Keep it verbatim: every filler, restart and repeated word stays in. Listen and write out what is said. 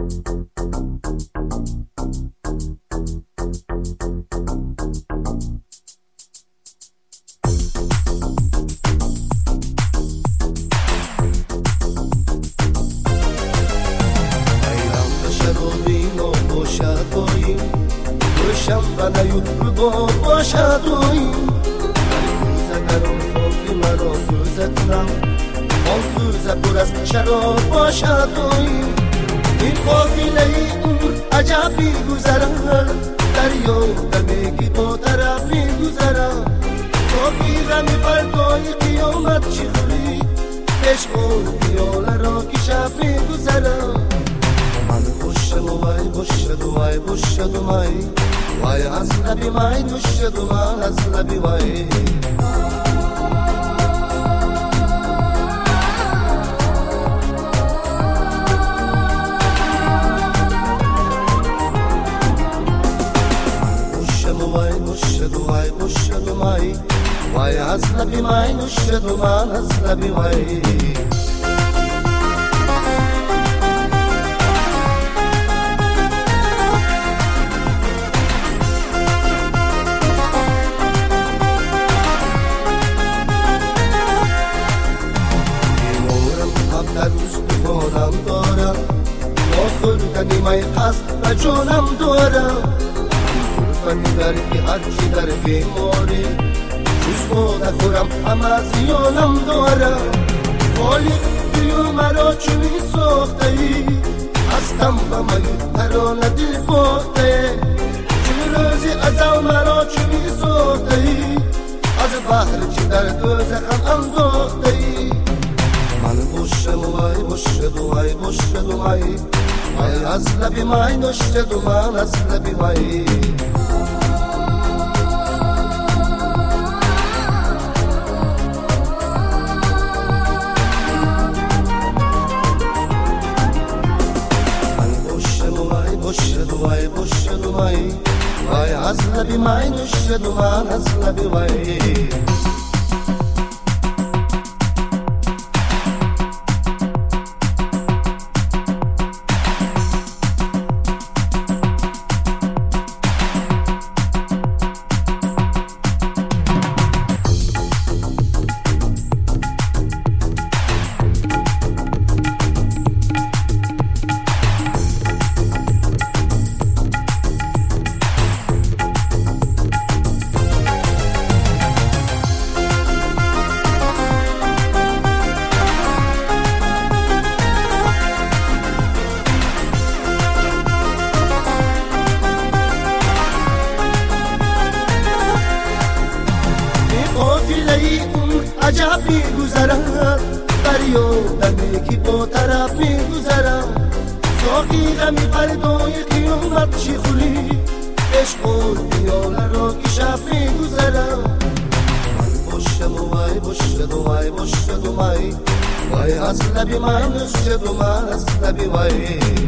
شنبه نیوت با باشد اوی کوزه گرم خاکی مرا کوزه کنم آن کوزه پر از شراب باشد اوی این قافله ای اون عجب میگذرد دریا دمیگی با طرف میگذرد خاکی غمی فردای قیامت چی خوری عشق و خیال را که شب میگذرد من بوشم وای بوشد وای بوشد وای وای از لبی مای نوشد وای از لبی وای بوشم وای بوشد وای بوشد وای وای از لبی مای نوشد وای از لبی وای آخردنی مای قصد و جانم دارم فنی در که هرچی در بیماری جز خود خورم همه زیانم دارم خالق دیو مرا چونی ساخته ای هستم و من ترانه دل باخته چون روزی ازم مرا چونی ساخته ای از بحر چی در دوزخم انداخته ای من بوشم وای بوشد وای بوشد وای وای از لبی مای نوشد من از لبی وای من بوشم وای بوشد وای بوشد وای وای از لبی مای نوشد من از لبی وای عجب میگذرم دریا دمیگی با طرف میگذرم ساقی غمی فردای قیامت چی خوری عشق و خیال را که شب میگذرم من بوشم وای بوشد وای بوشد وای وای از لبی من نوشد من از لبی وای